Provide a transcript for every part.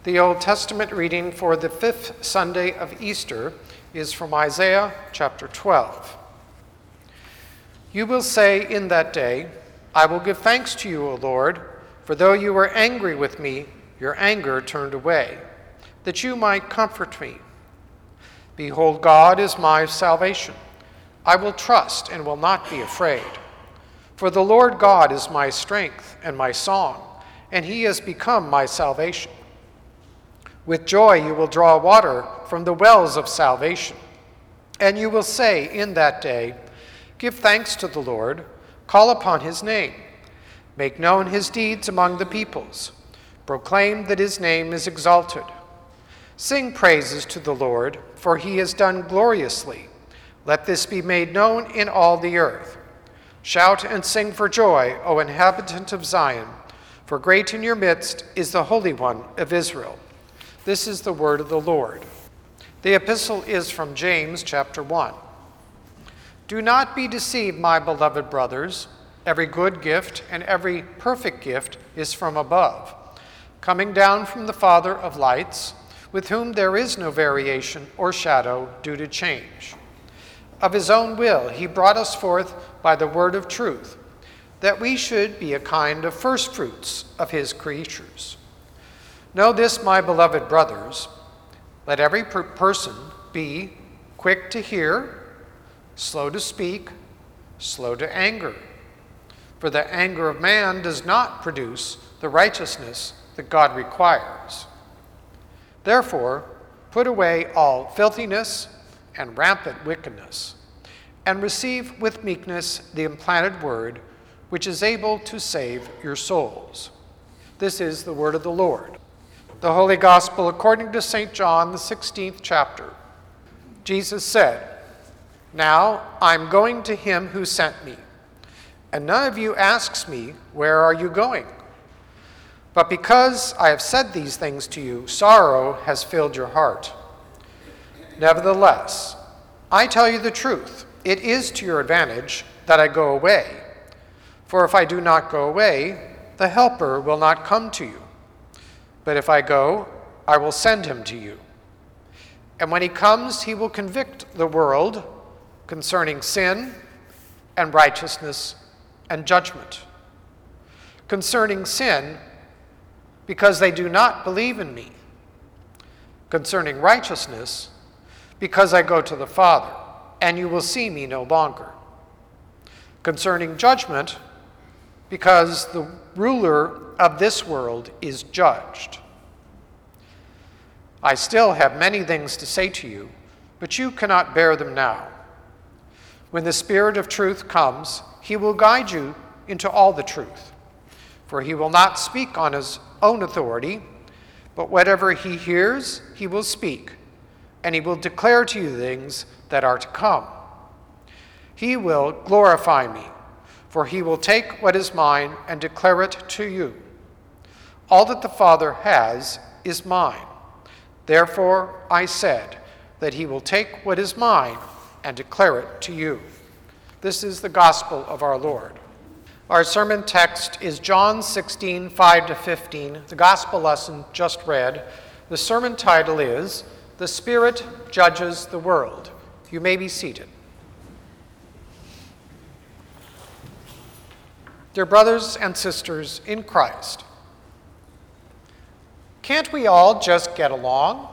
The Old Testament reading for the fifth Sunday of Easter is from Isaiah chapter 12. You will say in that day, I will give thanks to you, O Lord, for though you were angry with me, your anger turned away, that you might comfort me. Behold, God is my salvation. I will trust and will not be afraid. For the Lord God is my strength and my song, and he has become my salvation. With joy you will draw water from the wells of salvation. And you will say in that day, give thanks to the Lord, call upon his name, make known his deeds among the peoples, proclaim that his name is exalted. Sing praises to the Lord, for he has done gloriously. Let this be made known in all the earth. Shout and sing for joy, O inhabitant of Zion, for great in your midst is the Holy One of Israel. This is the word of the Lord. The epistle is from James chapter 1. Do not be deceived, my beloved brothers. Every good gift and every perfect gift is from above, coming down from the Father of lights, with whom there is no variation or shadow due to change. Of his own will he brought us forth by the word of truth, that we should be a kind of firstfruits of his creatures. Know this, my beloved brothers, let every person be quick to hear, slow to speak, slow to anger. For the anger of man does not produce the righteousness that God requires. Therefore, put away all filthiness and rampant wickedness, and receive with meekness the implanted word, which is able to save your souls. This is the word of the Lord. The Holy Gospel according to St. John, the 16th chapter. Jesus said, Now I'm going to him who sent me, and none of you asks me, Where are you going? But because I have said these things to you, sorrow has filled your heart. Nevertheless, I tell you the truth, it is to your advantage that I go away. For if I do not go away, the Helper will not come to you. But if I go, I will send him to you. And when he comes, he will convict the world concerning sin and righteousness and judgment. Concerning sin, because they do not believe in me. Concerning righteousness, because I go to the Father, and you will see me no longer. Concerning judgment, because the ruler of this world is judged. I still have many things to say to you, but you cannot bear them now. When the Spirit of truth comes, he will guide you into all the truth. For he will not speak on his own authority, but whatever he hears, he will speak, and he will declare to you things that are to come. He will glorify me, for he will take what is mine and declare it to you. All that the Father has is mine. Therefore I said that he will take what is mine and declare it to you. This is the gospel of our Lord. Our sermon text is John 16, 5-15, the gospel lesson just read. The sermon title is, The Spirit Judges the World. You may be seated. Dear brothers and sisters in Christ, can't we all just get along?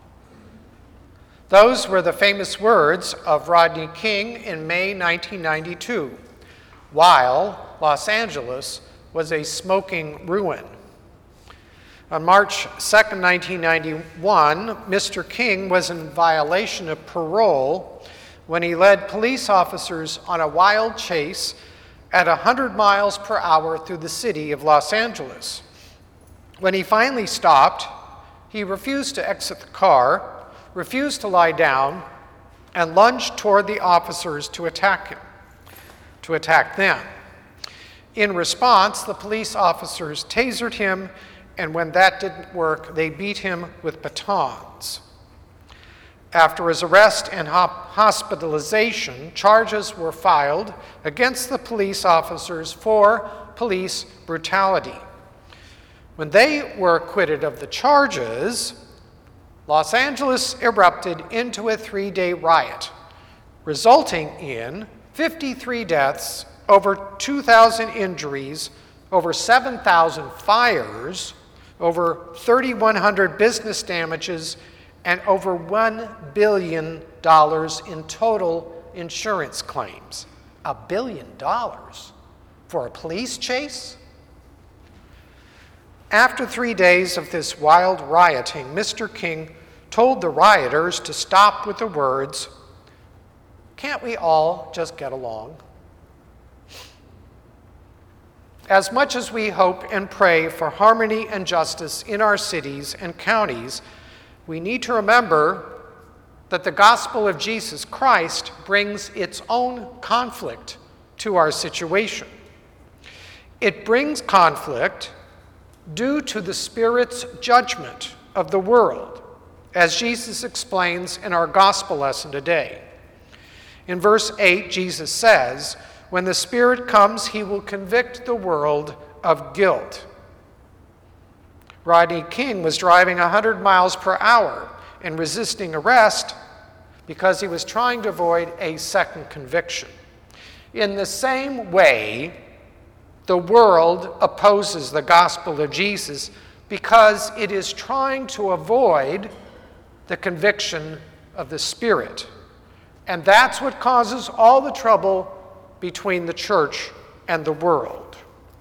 Those were the famous words of Rodney King in May 1992, while Los Angeles was a smoking ruin. On March 2nd, 1991, Mr. King was in violation of parole when he led police officers on a wild chase at 100 miles per hour through the city of Los Angeles. When he finally stopped, he refused to exit the car, refused to lie down, and lunged toward the officers to attack them. In response, the police officers tasered him, and when that didn't work, they beat him with batons. After his arrest and hospitalization, charges were filed against the police officers for police brutality. When they were acquitted of the charges, Los Angeles erupted into a 3-day riot, resulting in 53 deaths, over 2,000 injuries, over 7,000 fires, over 3,100 business damages, and over $1 billion in total insurance claims. $1 billion for a police chase? After 3 days of this wild rioting, Mr. King told the rioters to stop with the words, "Can't we all just get along?" As much as we hope and pray for harmony and justice in our cities and counties, we need to remember that the gospel of Jesus Christ brings its own conflict to our situation. It brings conflict due to the Spirit's judgment of the world, as Jesus explains in our gospel lesson today. In verse 8, Jesus says, "When the Spirit comes, he will convict the world of guilt." Rodney King was driving 100 miles per hour and resisting arrest because he was trying to avoid a second conviction. In the same way, the world opposes the gospel of Jesus because it is trying to avoid the conviction of the Spirit. And that's what causes all the trouble between the church and the world.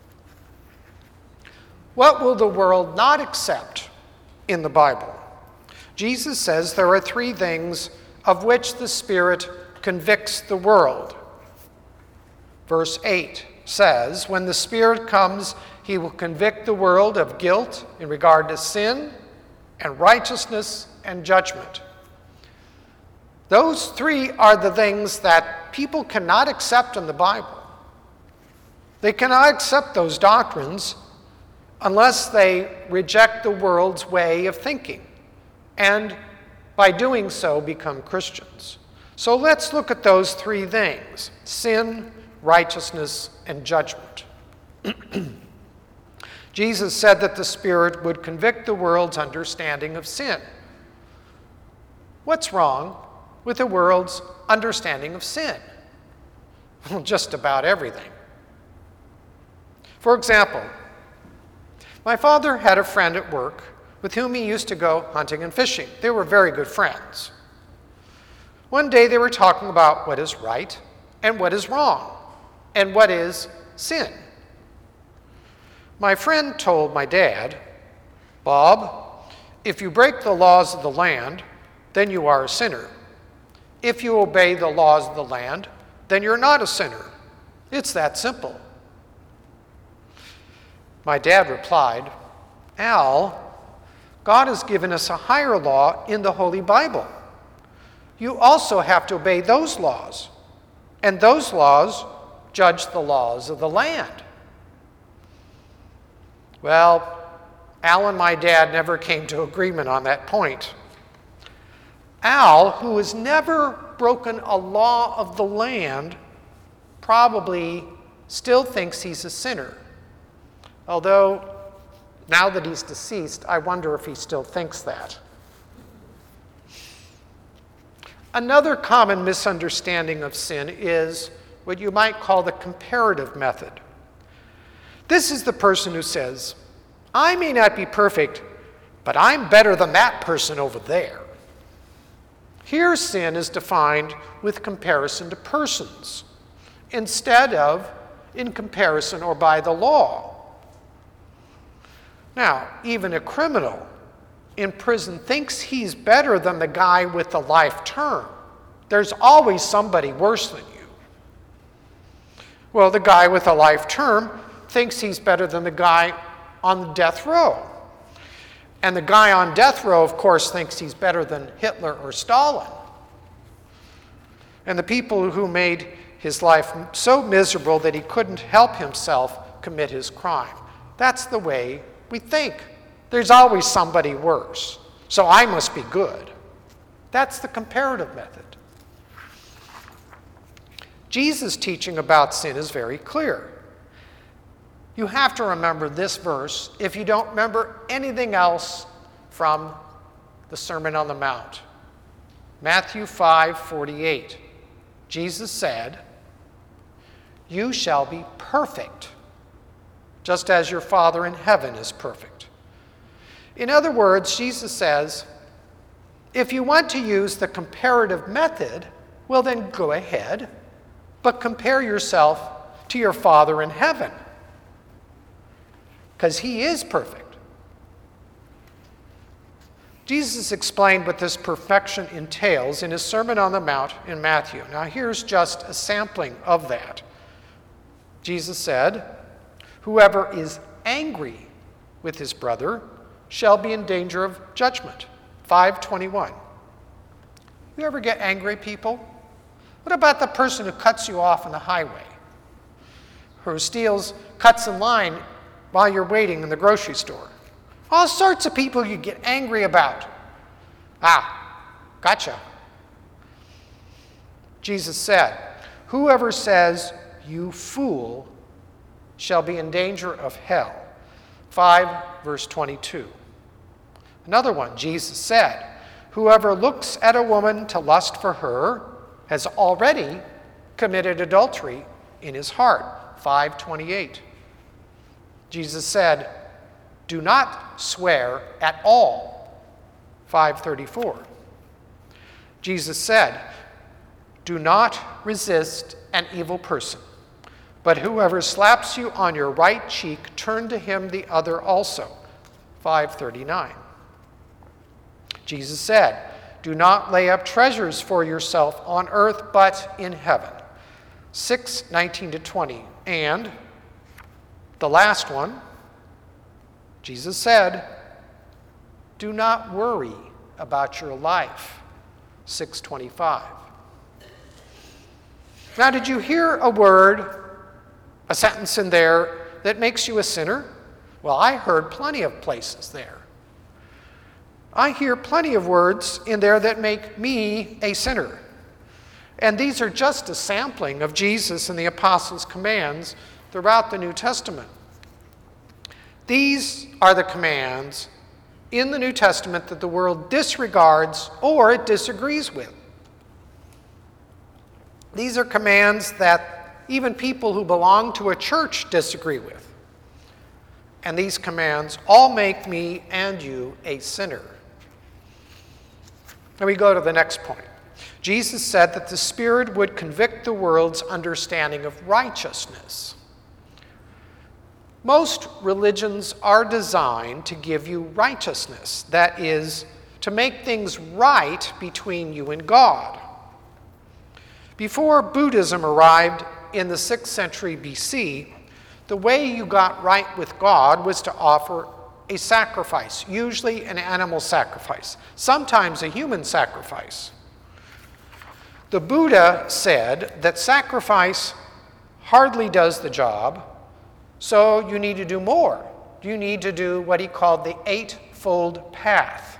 What will the world not accept in the Bible? Jesus says there are 3 things of which the Spirit convicts the world. Verse 8 says, "When the Spirit comes, he will convict the world of guilt in regard to sin and righteousness and judgment." Those 3 are the things that people cannot accept in the Bible. They cannot accept those doctrines unless they reject the world's way of thinking, and by doing so become Christians. So let's look at those 3 things: sin, righteousness, and judgment. Jesus said that the Spirit would convict the world's understanding of sin. What's wrong with the world's understanding of sin? Well, just about everything. For example, my father had a friend at work with whom he used to go hunting and fishing. They were very good friends. One day they were talking about what is right and what is wrong, and what is sin. My friend told my dad, "Bob, if you break the laws of the land, then you are a sinner. If you obey the laws of the land, then you're not a sinner. It's that simple." My dad replied, "Al, God has given us a higher law in the Holy Bible. You also have to obey those laws, and those laws judge the laws of the land." Well, Al and my dad never came to agreement on that point. Al, who has never broken a law of the land, probably still thinks he's a sinner. Although, now that he's deceased, I wonder if he still thinks that. Another common misunderstanding of sin is what you might call the comparative method. This is the person who says, "I may not be perfect, but I'm better than that person over there." Here, sin is defined with comparison to persons, instead of in comparison or by the law. Now, even a criminal in prison thinks he's better than the guy with the life term. There's always somebody worse than you. Well, the guy with a life term thinks he's better than the guy on death row. And the guy on death row, of course, thinks he's better than Hitler or Stalin. And the people who made his life so miserable that he couldn't help himself commit his crime. That's the way we think. There's always somebody worse, so I must be good. That's the comparative method. Jesus' teaching about sin is very clear. You have to remember this verse if you don't remember anything else from the Sermon on the Mount. Matthew 5:48. Jesus said, "You shall be perfect, just as your Father in heaven is perfect." In other words, Jesus says, if you want to use the comparative method, well then go ahead, but compare yourself to your Father in heaven, because he is perfect. Jesus explained what this perfection entails in his Sermon on the Mount in Matthew. Now here's just a sampling of that. Jesus said, "Whoever is angry with his brother shall be in danger of judgment." 5:21. You ever get angry, people? What about the person who cuts you off on the highway? Or who cuts in line while you're waiting in the grocery store? All sorts of people you get angry about. Gotcha. Jesus said, "Whoever says, 'You fool,' shall be in danger of hell." 5 verse 22. Another one, Jesus said, "Whoever looks at a woman to lust for her has already committed adultery in his heart." 5:28. Jesus said, "Do not swear at all." 5:34. Jesus said, "Do not resist an evil person, but whoever slaps you on your right cheek, turn to him the other also." 5:39. Jesus said, "Do not lay up treasures for yourself on earth, but in heaven." 6:19-20. And the last one, Jesus said, "Do not worry about your life." 6:25. Now, did you hear a word, a sentence in there that makes you a sinner? Well, I heard plenty of places there. I hear plenty of words in there that make me a sinner. And these are just a sampling of Jesus and the apostles' commands throughout the New Testament. These are the commands in the New Testament that the world disregards or it disagrees with. These are commands that even people who belong to a church disagree with. And these commands all make me and you a sinner. Now we go to the next point. Jesus said that the Spirit would convict the world's understanding of righteousness. Most religions are designed to give you righteousness, that is, to make things right between you and God. Before Buddhism arrived in the 6th century BC, the way you got right with God was to offer a sacrifice, usually an animal sacrifice, sometimes a human sacrifice. The Buddha said that sacrifice hardly does the job, so you need to do more. You need to do what he called the Eightfold Path.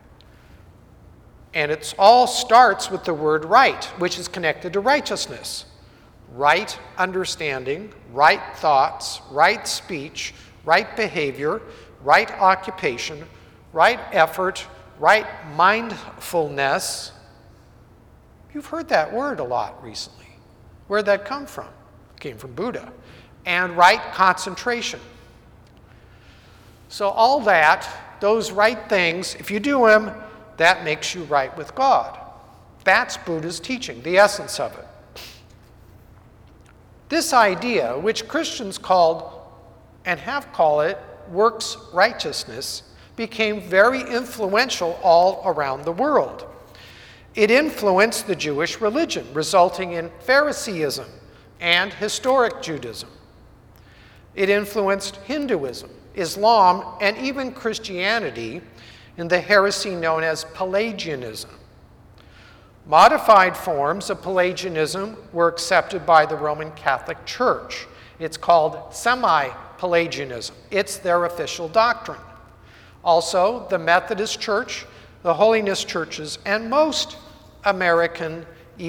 And it all starts with the word right, which is connected to righteousness. Right understanding, right thoughts, right speech, right behavior, right occupation, right effort, right mindfulness. You've heard that word a lot recently. Where'd that come from? It came from Buddha. And right concentration. So all that, those right things, if you do them, that makes you right with God. That's Buddha's teaching, the essence of it. This idea, which Christians called and have called it works righteousness, became very influential all around the world. It influenced the Jewish religion, resulting in Phariseeism and historic Judaism. It influenced Hinduism, Islam, and even Christianity in the heresy known as Pelagianism. Modified forms of Pelagianism were accepted by the Roman Catholic Church. It's called semi-Pelagianism. It's their official doctrine. Also, the Methodist Church, the Holiness Churches, and most American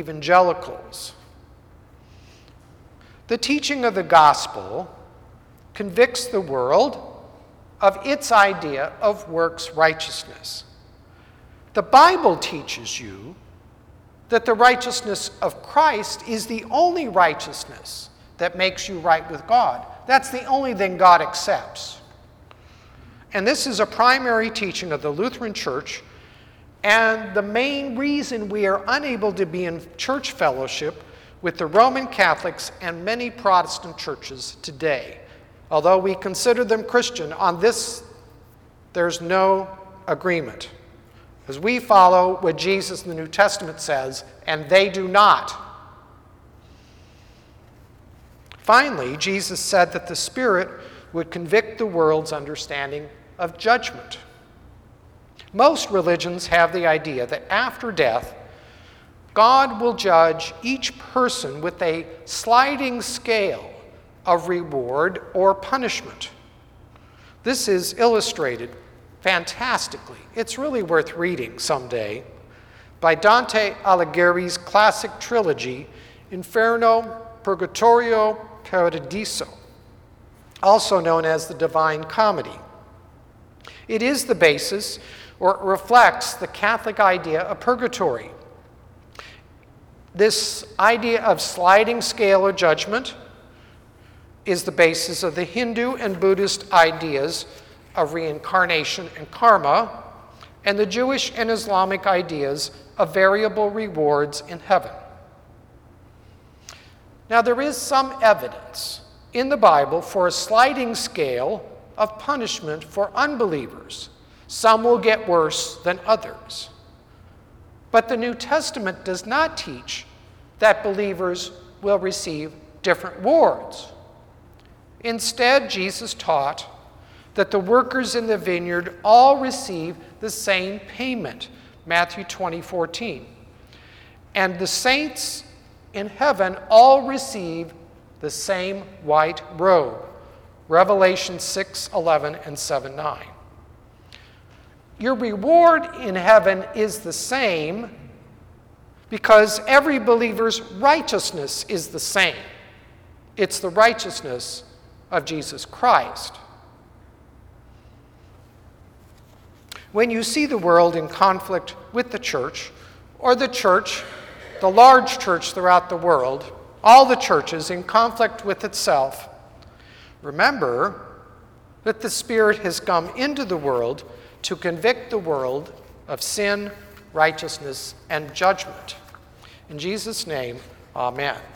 evangelicals. The teaching of the gospel convicts the world of its idea of works righteousness. The Bible teaches you that the righteousness of Christ is the only righteousness that makes you right with God. That's the only thing God accepts. And this is a primary teaching of the Lutheran Church, and the main reason we are unable to be in church fellowship with the Roman Catholics and many Protestant churches today. Although we consider them Christian, on this there's no agreement. Because we follow what Jesus in the New Testament says, and they do not. Finally, Jesus said that the Spirit would convict the world's understanding of judgment. Most religions have the idea that after death, God will judge each person with a sliding scale of reward or punishment. This is illustrated fantastically. It's really worth reading someday by Dante Alighieri's classic trilogy, Inferno, Purgatorio, Paradiso, also known as the Divine Comedy. It is the basis, or it reflects, the Catholic idea of purgatory. This idea of sliding scale of judgment is the basis of the Hindu and Buddhist ideas of reincarnation and karma, and the Jewish and Islamic ideas of variable rewards in heaven. Now, there is some evidence in the Bible for a sliding scale of punishment for unbelievers. Some will get worse than others. But the New Testament does not teach that believers will receive different rewards. Instead, Jesus taught that the workers in the vineyard all receive the same payment, Matthew 20:14. And the saints in heaven all receive the same white robe, Revelation 6:11 and 7:9. Your reward in heaven is the same because every believer's righteousness is the same. It's the righteousness of Jesus Christ. When you see the world in conflict with the church, or the church, the large church throughout the world, all the churches in conflict with itself, remember that the Spirit has come into the world to convict the world of sin, righteousness, and judgment. In Jesus' name, amen.